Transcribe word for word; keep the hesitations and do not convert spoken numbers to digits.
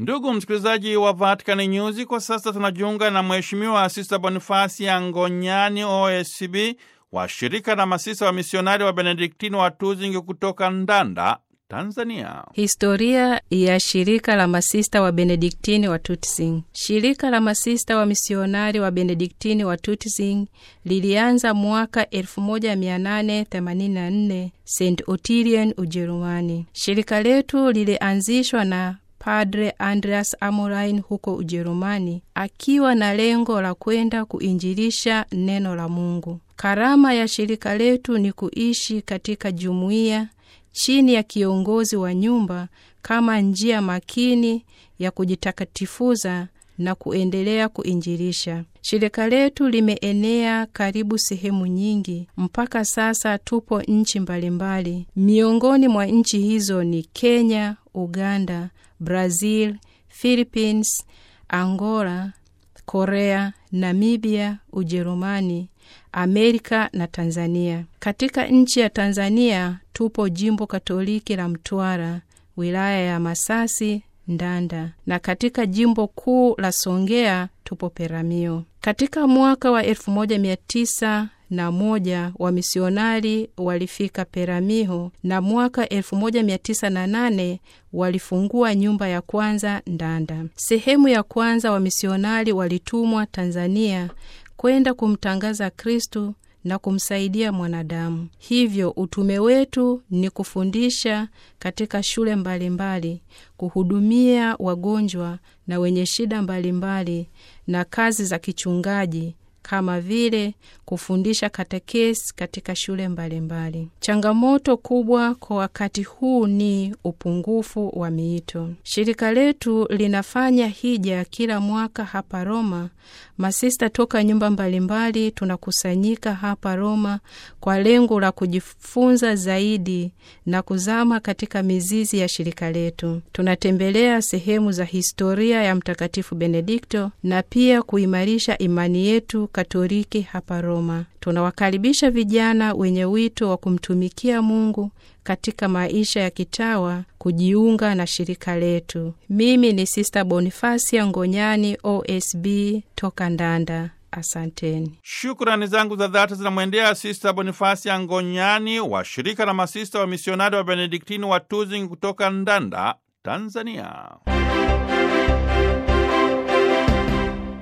Ndugu msikilizaji wa Vatican News, kwa sasa tunajiunga na Mheshimiwa Sista Bonifasia Ngonyani O S B wa shirika la masista wa misionari wa Benediktini wa Tuzingi kutoka Ndanda, Tanzania. Historia ya shirika la masista wa Benediktini wa Tutzing. Shirika la masista wa misionari wa Benediktini wa Tutzing lilianza mwaka elfu moja mia nane themanini na nne Saint Ottilien, Ujerumani. Shirika letu lilianzishwa na Padre Andreas Amorain huko Ujerumani, akiwa na lengo la kwenda kuinjilisha neno la Mungu. Karama ya shirika letu ni kuishi katika jumuiya chini ya kiongozi wa nyumba kama njia makini ya kujitakatifuza na kuendelea kuinjilisha. Shirika letu limeenea karibu sehemu nyingi. Mpaka sasa tupo nchi mbalimbali. Miongoni mwa nchi hizo ni Kenya, Uganda, Brazil, Philippines, Angola, Korea, Namibia, Ujerumani, Amerika na Tanzania. Katika nchi ya Tanzania tupo Jimbo Katoliki la Mtwara, wilaya ya Masasi, Ndanda, na katika jimbo kuu la Songea tupo Peramiho. Katika mwaka wa elfu moja mia tisa na moja wa misionari walifika Peramiho, na mwaka elfu moja mia tisa na nane walifungua nyumba ya kwanza Ndanda. Sehemu ya kwanza wa misionari walitumwa Tanzania kwenda kumtangaza Kristo na kumsaidia mwanadamu. Hivyo utume wetu ni kufundisha katika shule mbalimbali, kuhudumia wagonjwa na wenye shida mbalimbali, na kazi za kichungaji kama vile kufundisha katekesi katika shule mbalimbali. Changamoto kubwa kwa wakati huu ni upungufu wa miito. Shirika letu linafanya hija kila mwaka hapa Roma. Masista toka nyumba mbalimbali tunakusanyika hapa Roma kwa lengo la kujifunza zaidi na kuzama katika mizizi ya shirika letu. Tunatembelea sehemu za historia ya Mtakatifu Benedikto na pia kuimarisha imani yetu Katoliki hapa Roma. Tunawakaribisha vijana wenye wito wa kumtumikia Mungu katika maisha ya kitawa kujiunga na shirika letu. Mimi ni Sista Bonifasia Ngonyani O S B toka Ndanda. Asanteni. Shukrani zangu za dhati zinamwendea Sista Bonifasia Ngonyani wa shirika la masista wa misionari wa Benediktini wa Tuzingi kutoka Ndanda, Tanzania.